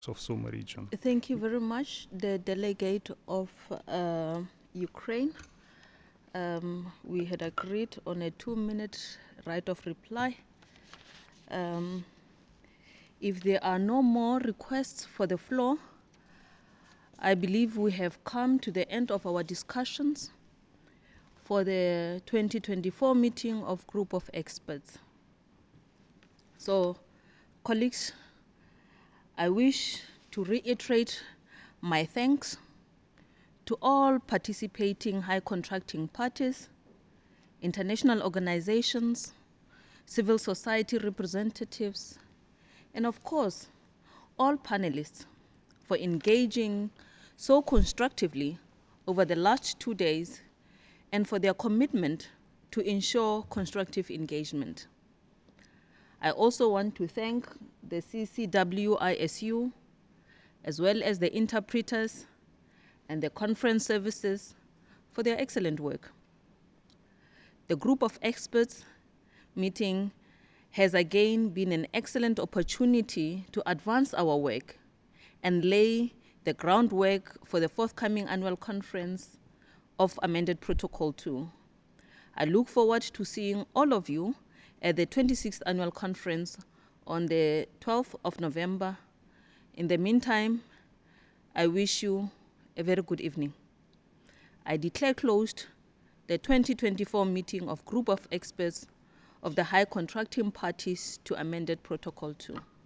of Suma region. Thank you very much, the delegate of Ukraine. We had agreed on a 2-minute right of reply. If there are no more requests for the floor, I believe we have come to the end of our discussions for the 2024 meeting of Group of Experts. So, colleagues, I wish to reiterate my thanks to all participating high contracting parties, international organizations, civil society representatives, and of course, all panelists for engaging so constructively over the last 2 days and for their commitment to ensure constructive engagement. I also want to thank the CCWISU as well as the interpreters and the conference services for their excellent work. The group of experts meeting has again been an excellent opportunity to advance our work and lay the groundwork for the forthcoming annual conference of Amended Protocol 2. I look forward to seeing all of you at the 26th annual conference on the 12th of November. In the meantime, I wish you a very good evening. I declare closed the 2024 meeting of Group of Experts of the High Contracting Parties to Amended Protocol 2.